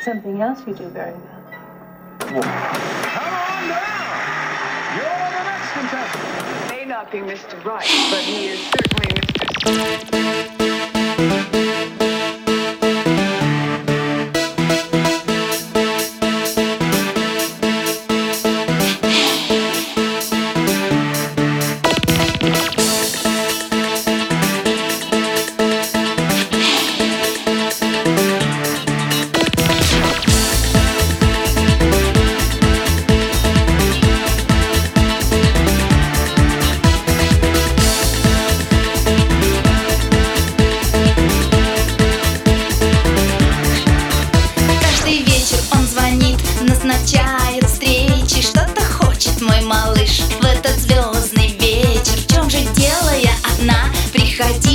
Something else you do very well. Come on down! You're the next contestant. May not be Mr. Right, but he is certainly Mr. Назначает встречи, что-то хочет мой малыш в этот звездный вечер. В чем же дело, я одна? Приходи.